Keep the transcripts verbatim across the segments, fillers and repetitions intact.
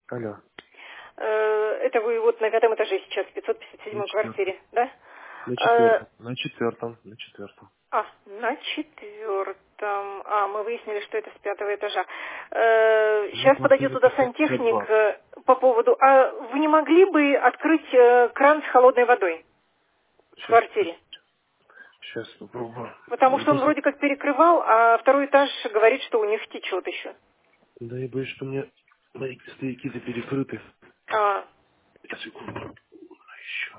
Алло. Э, Это вы вот на пятом этаже сейчас, в пятьсот пятьдесят На седьмой четвертом. квартире, да? На Э, четвертом. На четвертом. На четвертом. А, на четвертом. А, мы выяснили, что это с пятого этажа. Э, На Сейчас подойдет квартире туда пятьсот пятьдесят сантехник два. э, по поводу... А вы не могли бы открыть э, кран с холодной водой в Сейчас, квартире? сейчас попробую. Потому Я что он просто... вроде как перекрывал, а второй этаж говорит, что у них течет еще. Да я боюсь, что у меня мои стояки-то перекрыты. А, Сейчас, секунду. Еще.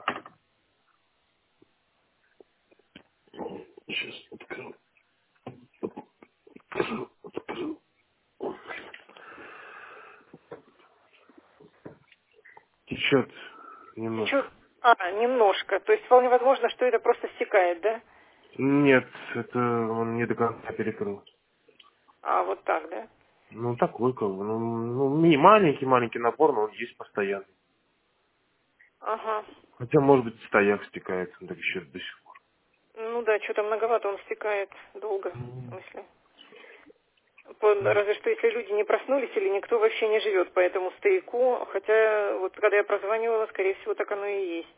Сейчас открыл. Открыл. Открыл. Течет немножко. течет... А, немножко. То есть вполне возможно, что это просто стекает, да? Нет, это он не до конца перекрыл. А, вот так, да? Ну, такой, как бы, ну, ну, не маленький-маленький напор, но он есть постоянно. Ага. Хотя, может быть, стояк стекает, он так еще до сих пор. Ну да, что-то многовато он стекает долго, в М, смысле. По- м. Разве что если люди не проснулись или никто вообще не живет по этому стояку, хотя вот когда я прозванивала, скорее всего, так оно и есть.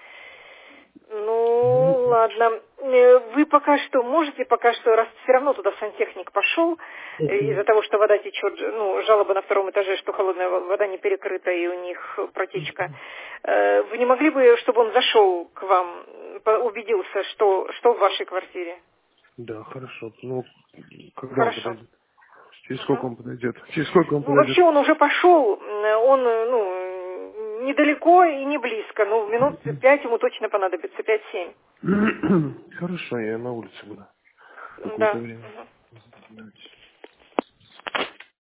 Ну, Ну, ладно. Э, Вы пока что можете, пока что, раз все равно туда сантехник пошел, э, мгм. из-за того, что вода течет, ну, жалоба на втором этаже, что холодная во- вода не перекрыта и у них протечка. Э, Вы не могли бы, чтобы он зашел к вам, по- убедился, что, что в вашей квартире? Да, хорошо. Ну, когда он Хорошо. подойдет? Через сколько Мгм. он подойдет? Через сколько он Ну, подойдет? вообще он уже пошел, м, он, э, ну, недалеко и не близко, ну, минут пять ему точно понадобится, пять-семь. Хорошо, я на улице буду. Да. Какое-то время. Мгм. Давайте.